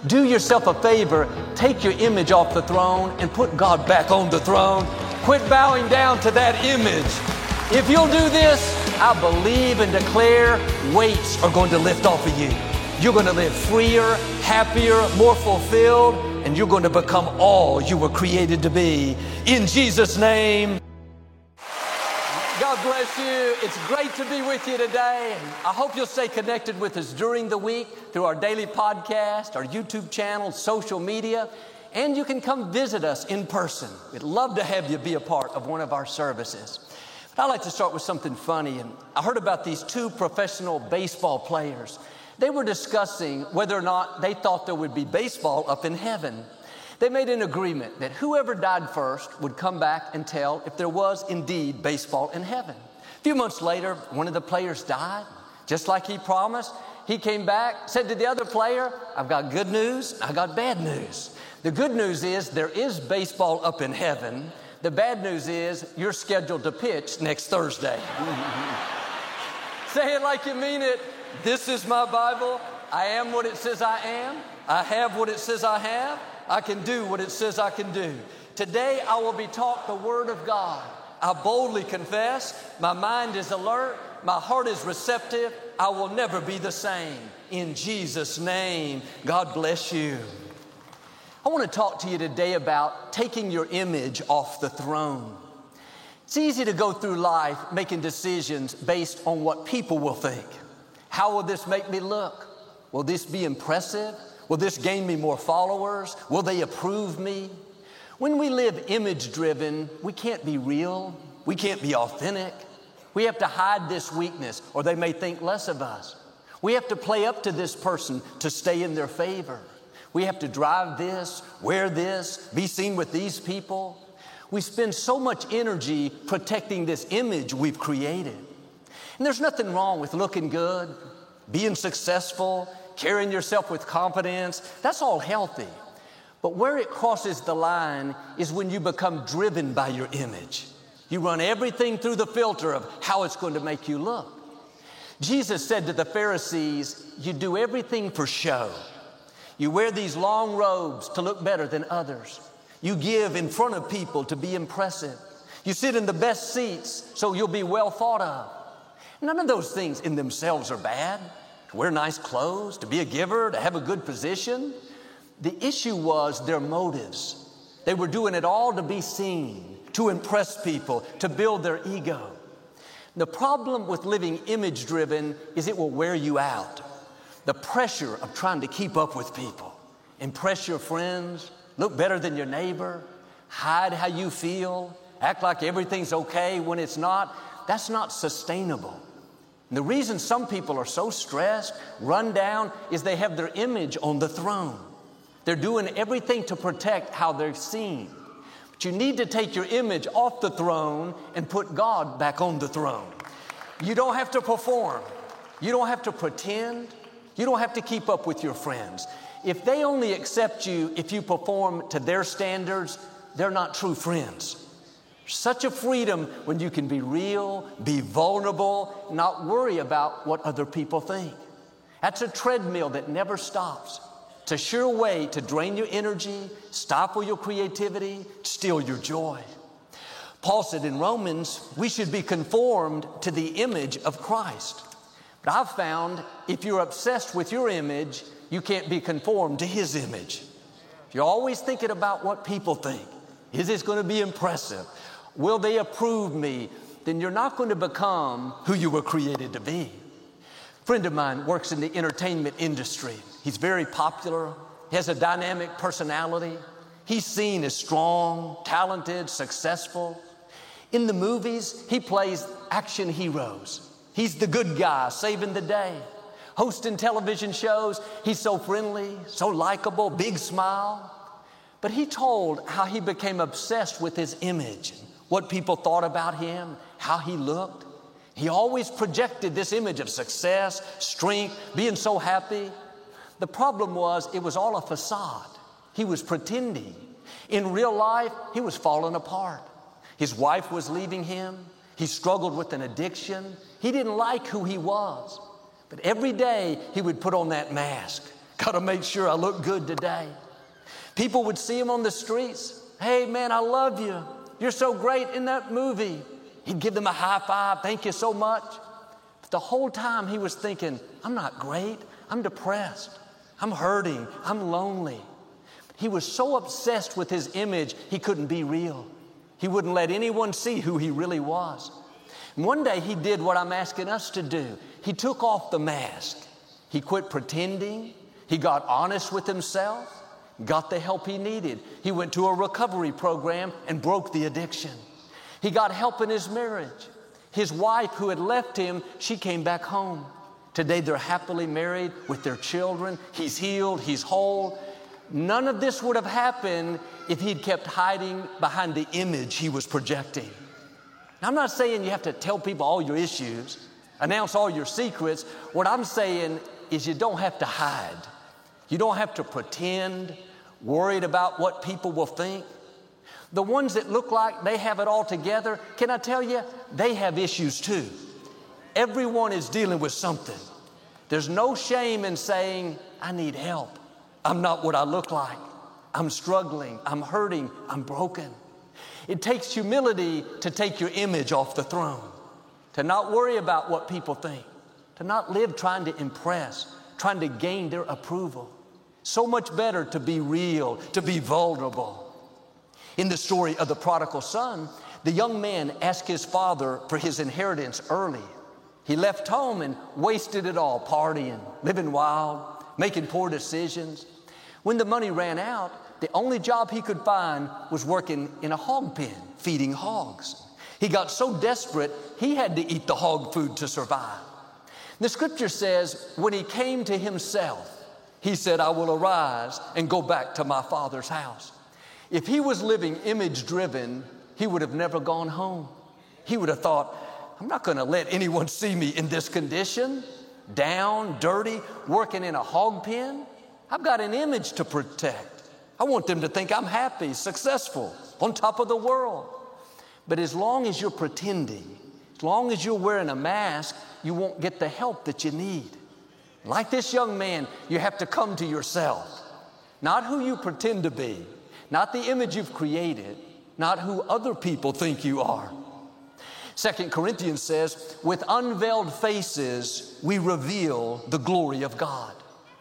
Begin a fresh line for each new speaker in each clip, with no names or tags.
Do yourself a favor, take your image off the throne and put God back on the throne. Quit bowing down to that image. If you'll do this, I believe and declare weights are going to lift off of you. You're going to live freer, happier, more fulfilled, and you're going to become all you were created to be. In Jesus' name. God bless you. It's great to be with you today. I hope you'll stay connected with us during the week through our daily podcast, our YouTube channel, social media, and you can come visit us in person. We'd love to have you be a part of one of our services. But I'd like to start with something funny. And I heard about these two professional baseball players. They were discussing whether or not they thought there would be baseball up in heaven. They made an agreement that whoever died first would come back and tell if there was indeed baseball in heaven. A few months later, one of the players died, just like he promised. He came back, said to the other player, I've got good news, I got bad news. The good news is there is baseball up in heaven. The bad news is you're scheduled to pitch next Thursday. Say it like you mean it. This is my Bible. I am what it says I am. I have what it says I have. I can do what it says I can do. Today I will be taught the Word of God. I boldly confess, my mind is alert, my heart is receptive, I will never be the same. In Jesus' name, God bless you. I want to talk to you today about taking your image off the throne. It's easy to go through life making decisions based on what people will think. How will this make me look? Will this be impressive? Will this gain me more followers? Will they approve me? When we live image-driven, we can't be real. We can't be authentic. We have to hide this weakness or they may think less of us. We have to play up to this person to stay in their favor. We have to drive this, wear this, be seen with these people. We spend so much energy protecting this image we've created. And there's nothing wrong with looking good, being successful, carrying yourself with confidence. That's all healthy. But where it crosses the line is when you become driven by your image. You run everything through the filter of how it's going to make you look. Jesus said to the Pharisees, you do everything for show. You wear these long robes to look better than others. You give in front of people to be impressive. You sit in the best seats so you'll be well thought of. None of those things in themselves are bad. To wear nice clothes, to be a giver, to have a good position. The issue was their motives. They were doing it all to be seen, to impress people, to build their ego. The problem with living image-driven is it will wear you out. The pressure of trying to keep up with people, impress your friends, look better than your neighbor, hide how you feel, act like everything's okay when it's not, that's not sustainable. And the reason some people are so stressed, run down, is they have their image on the throne. They're doing everything to protect how they're seen. But you need to take your image off the throne and put God back on the throne. You don't have to perform. You don't have to pretend. You don't have to keep up with your friends. If they only accept you if you perform to their standards, they're not true friends. Such a freedom when you can be real, be vulnerable, not worry about what other people think. That's a treadmill that never stops. It's a sure way to drain your energy, stifle your creativity, steal your joy. Paul said in Romans, we should be conformed to the image of Christ. But I've found if you're obsessed with your image, you can't be conformed to His image. If you're always thinking about what people think, is this going to be impressive? Will they approve me? Then you're not going to become who you were created to be. A friend of mine works in the entertainment industry. He's very popular. He has a dynamic personality. He's seen as strong, talented, successful. In the movies, he plays action heroes. He's the good guy saving the day. Hosting television shows, he's so friendly, so likable, big smile. But he told how he became obsessed with his image, what people thought about him, how he looked. He always projected this image of success, strength, being so happy. The problem was it was all a facade. He was pretending. In real life, he was falling apart. His wife was leaving him. He struggled with an addiction. He didn't like who he was. But every day he would put on that mask, Got to make sure I look good today. People would see him on the streets. Hey, man, I love you. You're so great in that movie. He'd give them a high five. Thank you so much. But the whole time he was thinking, I'm not great. I'm depressed. I'm hurting. I'm lonely. He was so obsessed with his image, he couldn't be real. He wouldn't let anyone see who he really was. And one day he did what I'm asking us to do. He took off the mask. He quit pretending. He got honest with himself, got the help he needed. He went to a recovery program and broke the addiction. He got help in his marriage. His wife, who had left him, she came back home. Today they're happily married with their children. He's healed. He's whole. None of this would have happened if he'd kept hiding behind the image he was projecting. Now, I'm not saying you have to tell people all your issues, announce all your secrets. What I'm saying is you don't have to hide. You don't have to pretend, worried about what people will think. The ones that look like they have it all together, can I tell you, they have issues too. Everyone is dealing with something. There's no shame in saying, I need help. I'm not what I look like. I'm struggling. I'm hurting. I'm broken. It takes humility to take your image off the throne, to not worry about what people think, to not live trying to impress, trying to gain their approval. So much better to be real, to be vulnerable. In the story of the prodigal son, the young man asked his father for his inheritance early. He left home and wasted it all, partying, living wild, making poor decisions. When the money ran out, the only job he could find was working in a hog pen, feeding hogs. He got so desperate, he had to eat the hog food to survive. The scripture says, when he came to himself, he said, I will arise and go back to my father's house. If he was living image-driven, he would have never gone home. He would have thought, I'm not going to let anyone see me in this condition, down, dirty, working in a hog pen. I've got an image to protect. I want them to think I'm happy, successful, on top of the world. But as long as you're pretending, as long as you're wearing a mask, you won't get the help that you need. Like this young man, you have to come to yourself. Not who you pretend to be, not the image you've created, not who other people think you are. 2 Corinthians says, with unveiled faces, we reveal the glory of God.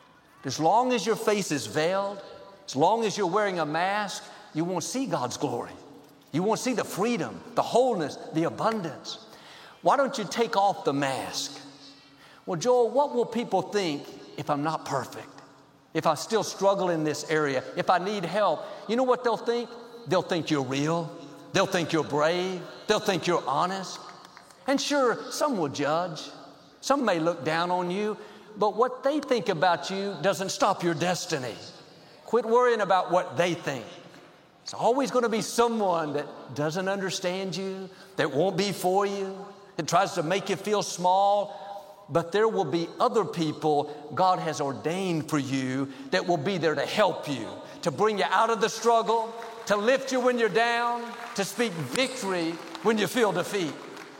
As long as your face is veiled, as long as you're wearing a mask, you won't see God's glory. You won't see the freedom, the wholeness, the abundance. Why don't you take off the mask? Well, Joel, what will people think if I'm not perfect? If I still struggle in this area? If I need help? You know what they'll think? They'll think you're real. They'll think you're brave. They'll think you're honest. And sure, some will judge. Some may look down on you. But what they think about you doesn't stop your destiny. Quit worrying about what they think. It's always going to be someone that doesn't understand you, that won't be for you, that tries to make you feel small. But there will be other people God has ordained for you that will be there to help you, to bring you out of the struggle, to lift you when you're down, to speak victory when you feel defeat.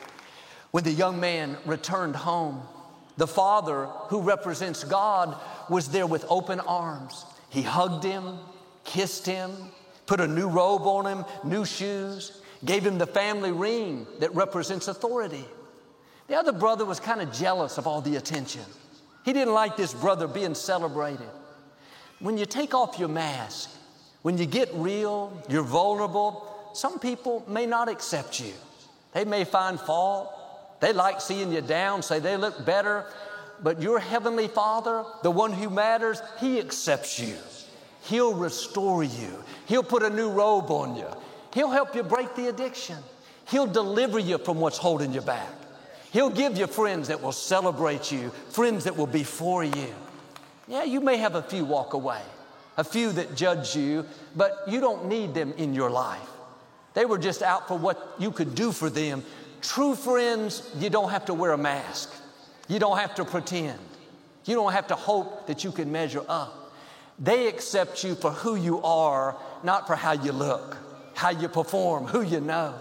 When the young man returned home, the father, who represents God, was there with open arms. He hugged him, kissed him, put a new robe on him, new shoes, gave him the family ring that represents authority. The other brother was kind of jealous of all the attention. He didn't like this brother being celebrated. When you take off your mask, when you get real, you're vulnerable, some people may not accept you. They may find fault. They like seeing you down, say they look better. But your heavenly Father, the one who matters, He accepts you. He'll restore you. He'll put a new robe on you. He'll help you break the addiction. He'll deliver you from what's holding you back. He'll give you friends that will celebrate you, friends that will be for you. Yeah, you may have a few walk away, a few that judge you, but you don't need them in your life. They were just out for what you could do for them. True friends, you don't have to wear a mask. You don't have to pretend. You don't have to hope that you can measure up. They accept you for who you are, not for how you look, how you perform, who you know.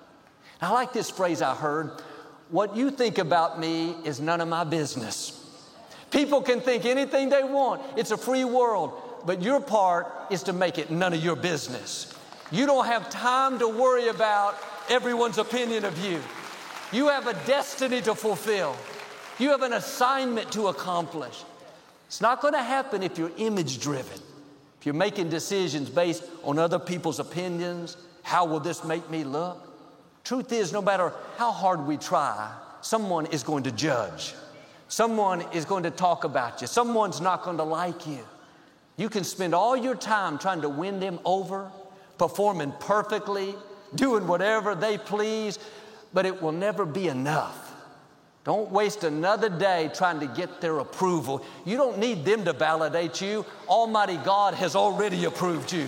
I like this phrase I heard. What you think about me is none of my business. People can think anything they want. It's a free world. But your part is to make it none of your business. You don't have time to worry about everyone's opinion of you. You have a destiny to fulfill. You have an assignment to accomplish. It's not going to happen if you're image-driven. If you're making decisions based on other people's opinions, how will this make me look? Truth is, no matter how hard we try, someone is going to judge. Someone is going to talk about you. Someone's not going to like you. You can spend all your time trying to win them over, performing perfectly, doing whatever they please, but it will never be enough. Don't waste another day trying to get their approval. You don't need them to validate you. Almighty God has already approved you.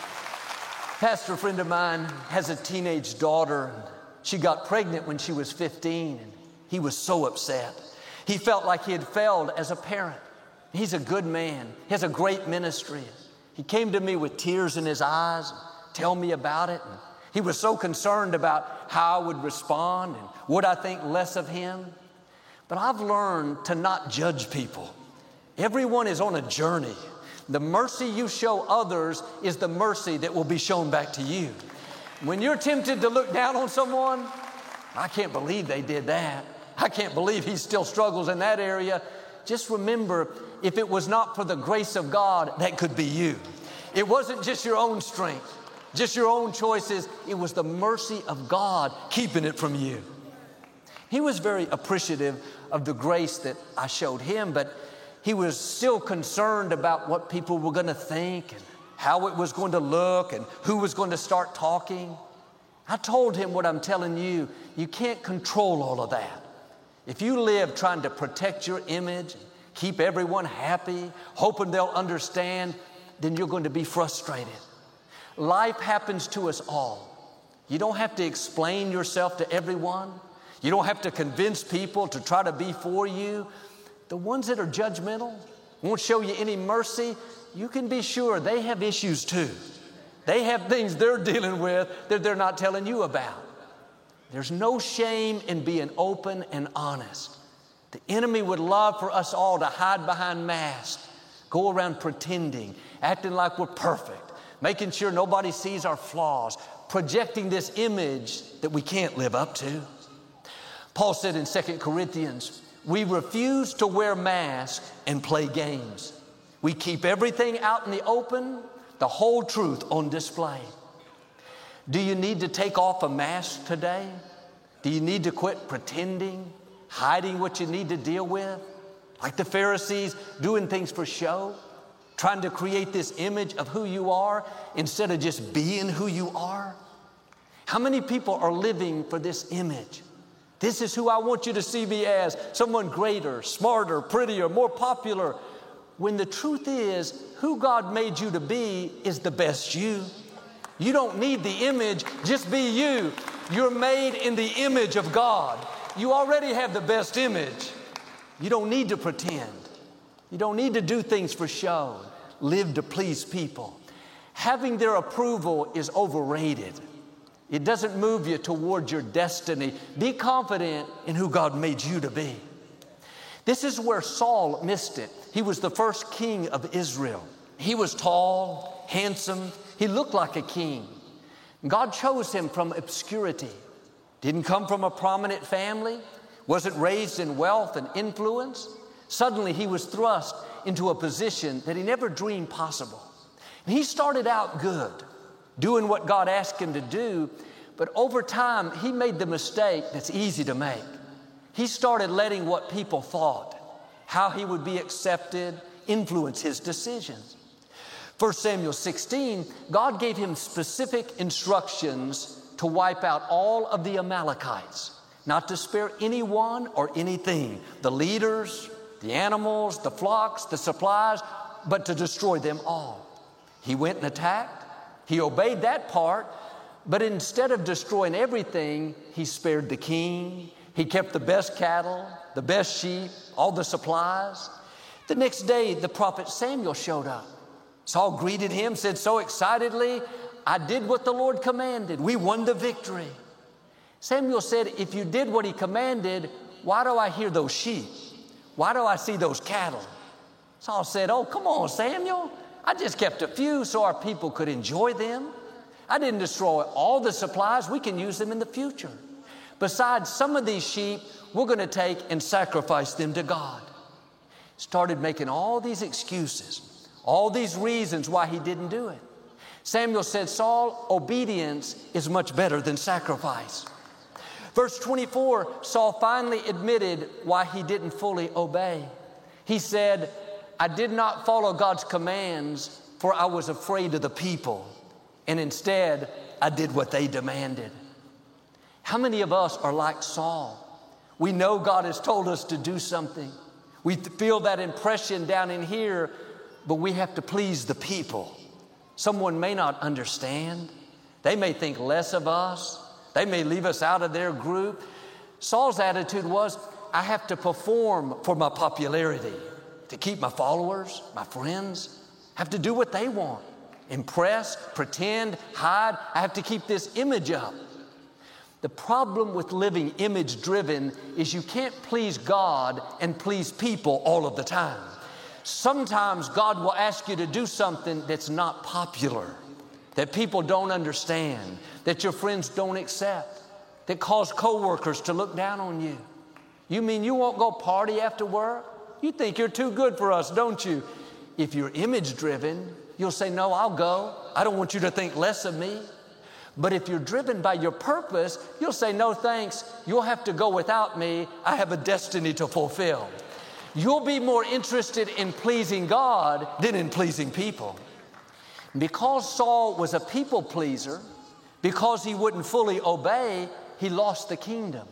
Pastor friend of mine has a teenage daughter. She got pregnant when she was 15, and he was so upset. He felt like he had failed as a parent. He's a good man. He has a great ministry. He came to me with tears in his eyes, tell me about it. And he was so concerned about how I would respond and would I think less of him. But I've learned to not judge people. Everyone is on a journey. The mercy you show others is the mercy that will be shown back to you. When you're tempted to look down on someone, I can't believe they did that. I can't believe he still struggles in that area. Just remember, if it was not for the grace of God, that could be you. It wasn't just your own strength, just your own choices. It was the mercy of God keeping it from you. He was very appreciative of the grace that I showed him, but he was still concerned about what people were going to think and how it was going to look and who was going to start talking. I told him what I'm telling you. You can't control all of that. If you live trying to protect your image, keep everyone happy, hoping they'll understand, then you're going to be frustrated. Life happens to us all. You don't have to explain yourself to everyone. You don't have to convince people to try to be for you. The ones that are judgmental, won't show you any mercy, you can be sure they have issues too. They have things they're dealing with that they're not telling you about. There's no shame in being open and honest. The enemy would love for us all to hide behind masks, go around pretending, acting like we're perfect, making sure nobody sees our flaws, projecting this image that we can't live up to. Paul said in 2 Corinthians, we refuse to wear masks and play games. We keep everything out in the open, the whole truth on display. Do you need to take off a mask today? Do you need to quit pretending, hiding what you need to deal with? Like the Pharisees, doing things for show, trying to create this image of who you are instead of just being who you are? How many people are living for this image? This is who I want you to see me as, someone greater, smarter, prettier, more popular. When the truth is, who God made you to be is the best you. You don't need the image, just be you. You're made in the image of God. You already have the best image. You don't need to pretend. You don't need to do things for show. Live to please people. Having their approval is overrated. It doesn't move you toward your destiny. Be confident in who God made you to be. This is where Saul missed it. He was the first king of Israel. He was tall, handsome. He looked like a king. God chose him from obscurity. Didn't come from a prominent family. Wasn't raised in wealth and influence. Suddenly he was thrust into a position that he never dreamed possible. And he started out good, doing what God asked him to do, but over time, he made the mistake that's easy to make. He started letting what people thought, how he would be accepted, influence his decisions. 1 Samuel 16, God gave him specific instructions to wipe out all of the Amalekites, not to spare anyone or anything, the leaders, the animals, the flocks, the supplies, but to destroy them all. He went and attacked. He obeyed that part, but instead of destroying everything, he spared the king. He kept the best cattle, the best sheep, all the supplies. The next day, the prophet Samuel showed up. Saul greeted him, said so excitedly, I did what the Lord commanded. We won the victory. Samuel said, if you did what he commanded, why do I hear those sheep? Why do I see those cattle? Saul said, oh, come on, Samuel. I just kept a few so our people could enjoy them. I didn't destroy all the supplies. We can use them in the future. Besides, some of these sheep, we're going to take and sacrifice them to God. Started making all these excuses, all these reasons why he didn't do it. Samuel said, Saul, obedience is much better than sacrifice. Verse 24, Saul finally admitted why he didn't fully obey. He said, I did not follow God's commands, for I was afraid of the people, and instead I did what they demanded. How many of us are like Saul? We know God has told us to do something. We feel that impression down in here, but we have to please the people. Someone may not understand. They may think less of us. They may leave us out of their group. Saul's attitude was, I have to perform for my popularity, to keep my followers, my friends. I have to do what they want. Impress, pretend, hide. I have to keep this image up. The problem with living image-driven is you can't please God and please people all of the time. Sometimes God will ask you to do something that's not popular, that people don't understand, that your friends don't accept, that cause coworkers to look down on you. You mean you won't go party after work? You think you're too good for us, don't you? If you're image-driven, you'll say, no, I'll go. I don't want you to think less of me. But if you're driven by your purpose, you'll say, no, thanks. You'll have to go without me. I have a destiny to fulfill. You'll be more interested in pleasing God than in pleasing people. Because Saul was a people pleaser, because he wouldn't fully obey, he lost the kingdom.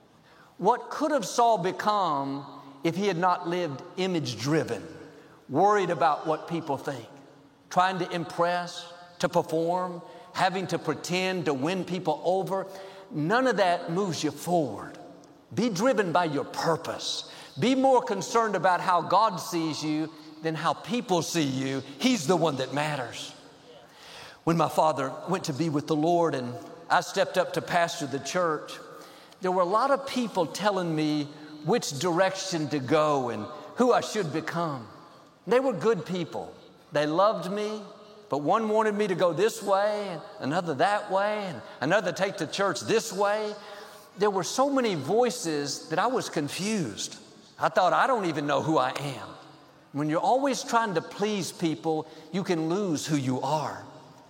What could have Saul become if he had not lived image-driven, worried about what people think, trying to impress, to perform, having to pretend to win people over? None of that moves you forward. Be driven by your purpose. Be more concerned about how God sees you than how people see you. He's the one that matters. When my father went to be with the Lord and I stepped up to pastor the church, there were a lot of people telling me which direction to go and who I should become. They were good people. They loved me. But one wanted me to go this way, and another that way, and another take the church this way. There were so many voices that I was confused. I thought, I don't even know who I am. When you're always trying to please people, you can lose who you are.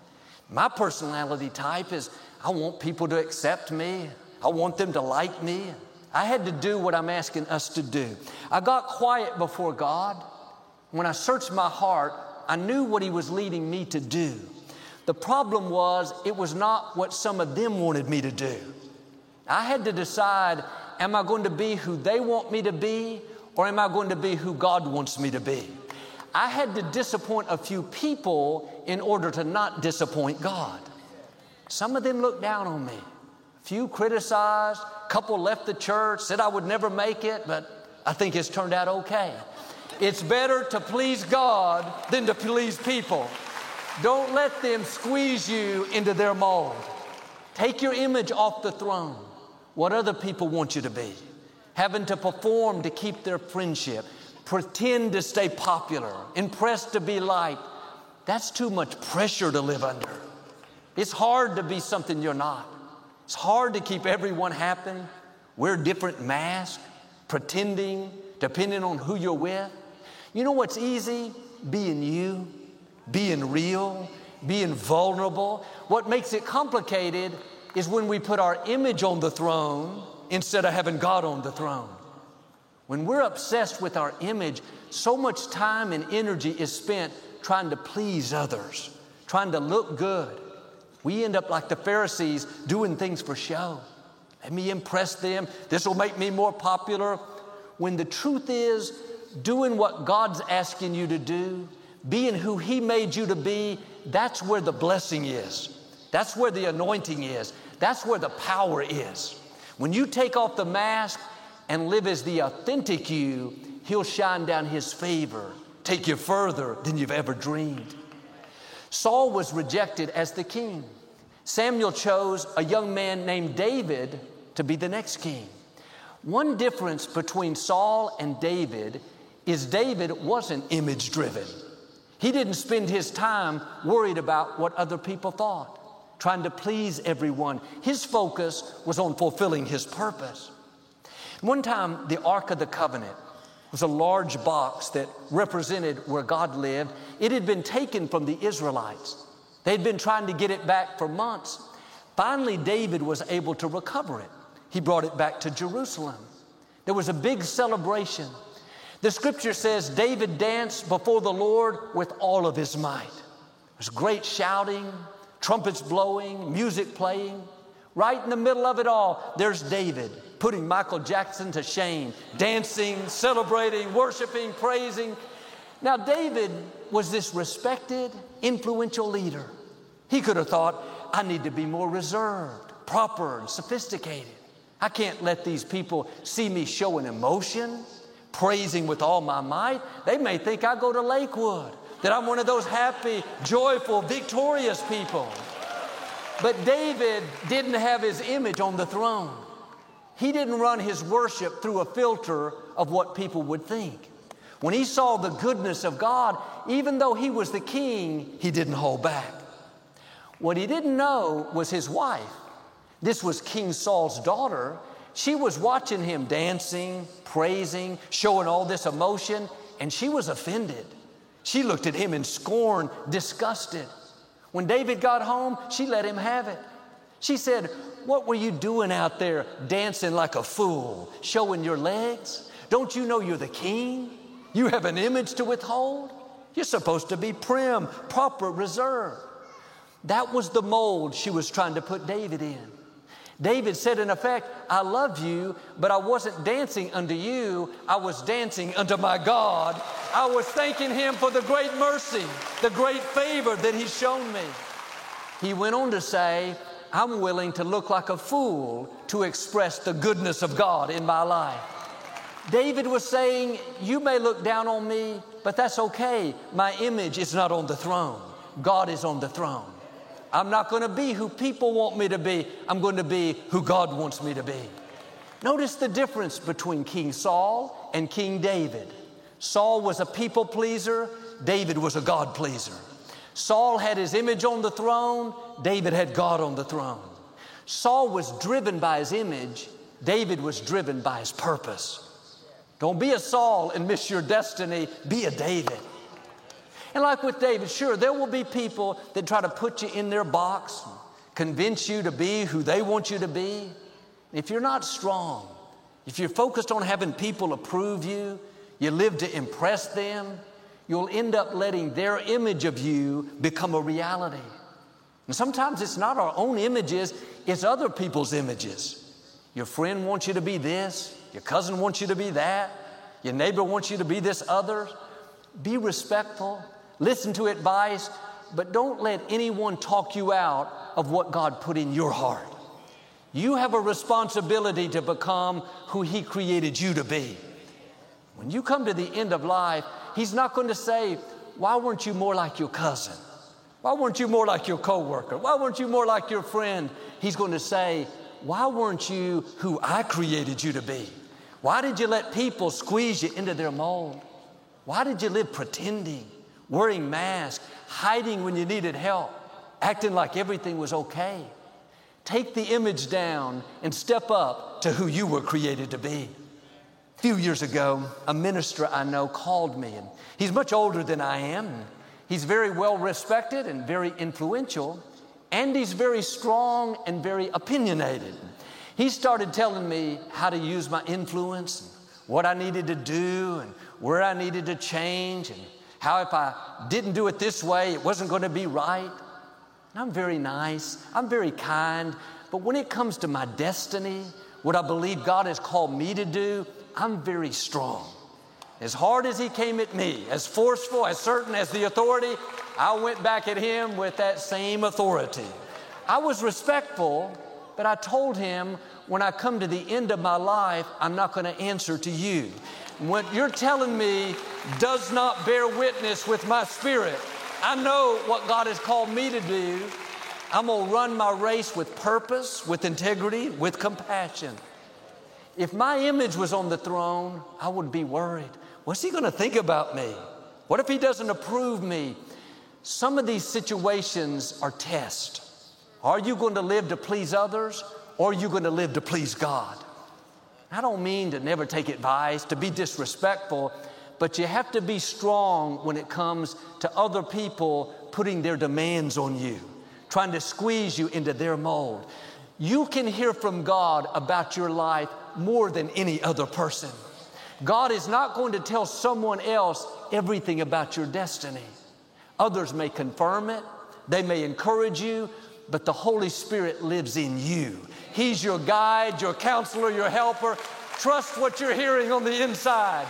My personality type is, I want people to accept me. I want them to like me. I had to do what I'm asking us to do. I got quiet before God. When I searched my heart, I knew what He was leading me to do. The problem was, it was not what some of them wanted me to do. I had to decide, am I going to be who they want me to be, or am I going to be who God wants me to be? I had to disappoint a few people in order to not disappoint God. Some of them looked down on me. A few criticized, a couple left the church, said I would never make it, but I think it's turned out okay. It's better to please God than to please people. Don't let them squeeze you into their mold. Take your image off the throne. What other people want you to be. Having to perform to keep their friendship. Pretend to stay popular. Impress to be liked. That's too much pressure to live under. It's hard to be something you're not. It's hard to keep everyone happy. Wear different masks. Pretending, depending on who you're with. You know what's easy? Being you, being real, being vulnerable. What makes it complicated is when we put our image on the throne instead of having God on the throne. When we're obsessed with our image, so much time and energy is spent trying to please others, trying to look good. We end up like the Pharisees, doing things for show. Let me impress them. This will make me more popular. When the truth is, doing what God's asking you to do, being who He made you to be, that's where the blessing is. That's where the anointing is. That's where the power is. When you take off the mask and live as the authentic you, He'll shine down His favor, take you further than you've ever dreamed. Saul was rejected as the king. Samuel chose a young man named David to be the next king. One difference between Saul and David is David wasn't image-driven. He didn't spend his time worried about what other people thought, trying to please everyone. His focus was on fulfilling his purpose. One time, the Ark of the Covenant was a large box that represented where God lived. It had been taken from the Israelites. They'd been trying to get it back for months. Finally, David was able to recover it. He brought it back to Jerusalem. There was a big celebration. The scripture says David danced before the Lord with all of his might. There's great shouting, trumpets blowing, music playing. Right in the middle of it all, there's David putting Michael Jackson to shame, dancing, celebrating, worshiping, praising. Now, David was this respected, influential leader. He could have thought, I need to be more reserved, proper, and sophisticated. I can't let these people see me showing emotion, praising with all my might. They may think I go to Lakewood, that I'm one of those happy, joyful, victorious people. But David didn't have his image on the throne. He didn't run his worship through a filter of what people would think. When he saw the goodness of God, even though he was the king, he didn't hold back. What he didn't know was his wife. This was King Saul's daughter. She was watching him dancing, praising, showing all this emotion, and she was offended. She looked at him in scorn, disgusted. When David got home, she let him have it. She said, what were you doing out there dancing like a fool, showing your legs? Don't you know you're the king? You have an image to withhold? You're supposed to be prim, proper, reserved. That was the mold she was trying to put David in. David said, in effect, I love you, but I wasn't dancing unto you. I was dancing unto my God. I was thanking him for the great mercy, the great favor that he's shown me. He went on to say, I'm willing to look like a fool to express the goodness of God in my life. David was saying, you may look down on me, but that's okay. My image is not on the throne. God is on the throne. I'm not going to be who people want me to be. I'm going to be who God wants me to be. Notice the difference between King Saul and King David. Saul was a people pleaser. David was a God pleaser. Saul had his image on the throne. David had God on the throne. Saul was driven by his image. David was driven by his purpose. Don't be a Saul and miss your destiny. Be a David. And like with David, sure, there will be people that try to put you in their box, convince you to be who they want you to be. If you're not strong, if you're focused on having people approve you, you live to impress them, you'll end up letting their image of you become a reality. And sometimes it's not our own images, it's other people's images. Your friend wants you to be this, your cousin wants you to be that, your neighbor wants you to be this other. Be respectful. Listen to advice, but don't let anyone talk you out of what God put in your heart. You have a responsibility to become who He created you to be. When you come to the end of life, He's not going to say, why weren't you more like your cousin? Why weren't you more like your coworker? Why weren't you more like your friend? He's going to say, why weren't you who I created you to be? Why did you let people squeeze you into their mold? Why did you live pretending, wearing masks, hiding when you needed help, acting like everything was okay? Take the image down and step up to who you were created to be. A few years ago, a minister I know called me, and he's much older than I am. He's very well respected and very influential, and he's very strong and very opinionated. He started telling me how to use my influence, and what I needed to do, and where I needed to change, and how if I didn't do it this way, it wasn't going to be right. And I'm very nice, I'm very kind, but when it comes to my destiny, what I believe God has called me to do, I'm very strong. As hard as he came at me, as forceful, as certain as the authority, I went back at him with that same authority. I was respectful, but I told him, when I come to the end of my life, I'm not going to answer to you. What you're telling me does not bear witness with my spirit. I know what God has called me to do. I'm going to run my race with purpose, with integrity, with compassion. If my image was on the throne, I would be worried. What's he going to think about me? What if he doesn't approve me? Some of these situations are tests. Are you going to live to please others, or are you going to live to please God? I don't mean to never take advice, to be disrespectful, but you have to be strong when it comes to other people putting their demands on you, trying to squeeze you into their mold. You can hear from God about your life more than any other person. God is not going to tell someone else everything about your destiny. Others may confirm it, they may encourage you, but the Holy Spirit lives in you. He's your guide, your counselor, your helper. Trust what you're hearing on the inside.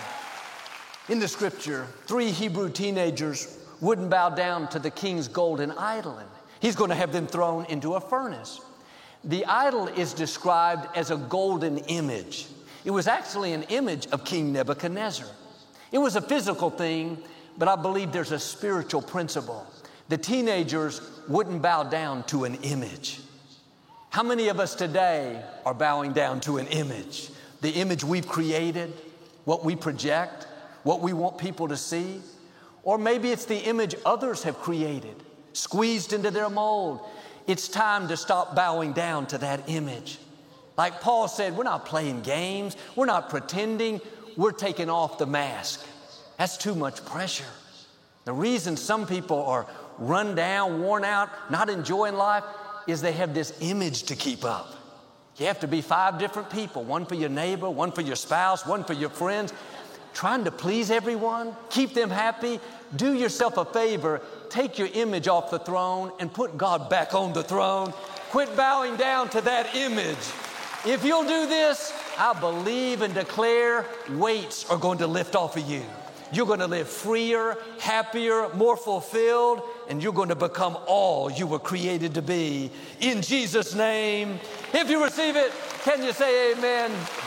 In the scripture, 3 Hebrew teenagers wouldn't bow down to the king's golden idol, and he's going to have them thrown into a furnace. The idol is described as a golden image. It was actually an image of King Nebuchadnezzar. It was a physical thing, but I believe there's a spiritual principle. The teenagers wouldn't bow down to an image. How many of us today are bowing down to an image? The image we've created, what we project, what we want people to see. Or maybe it's the image others have created, squeezed into their mold. It's time to stop bowing down to that image. Like Paul said, we're not playing games. We're not pretending. We're taking off the mask. That's too much pressure. The reason some people are run down, worn out, not enjoying life is they have this image to keep up. You have to be 5 different people, one for your neighbor, one for your spouse, one for your friends, trying to please everyone, keep them happy. Do yourself a favor, take your image off the throne and put God back on the throne. Quit bowing down to that image. If you'll do this, I believe and declare weights are going to lift off of you. You're going to live freer, happier, more fulfilled, and you're going to become all you were created to be. In Jesus' name, if you receive it, can you say amen?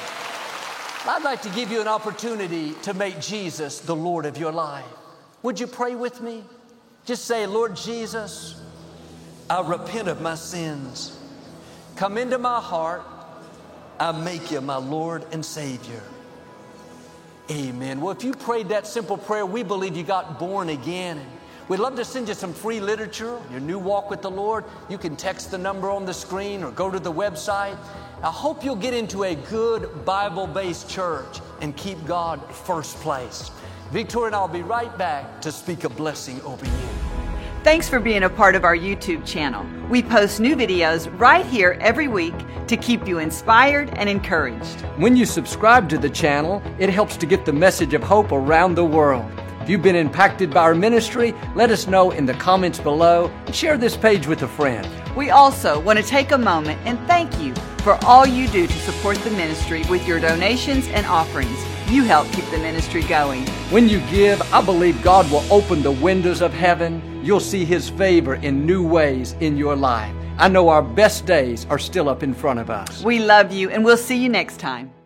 I'd like to give you an opportunity to make Jesus the Lord of your life. Would you pray with me? Just say, Lord Jesus, I repent of my sins. Come into my heart. I make you my Lord and Savior. Amen. Well, if you prayed that simple prayer, we believe you got born again. And we'd love to send you some free literature, your new walk with the Lord. You can text the number on the screen or go to the website. I hope you'll get into a good Bible-based church and keep God first place. Victoria and I'll be right back to speak a blessing over you.
Thanks for being a part of our YouTube channel. We post new videos right here every week to keep you inspired and encouraged.
When you subscribe to the channel, it helps to get the message of hope around the world. If you've been impacted by our ministry, let us know in the comments below and share this page with a friend.
We also want to take a moment and thank you for all you do to support the ministry with your donations and offerings. You help keep the ministry going.
When you give, I believe God will open the windows of heaven. You'll see His favor in new ways in your life. I know our best days are still up in front of us.
We love you, and we'll see you next time.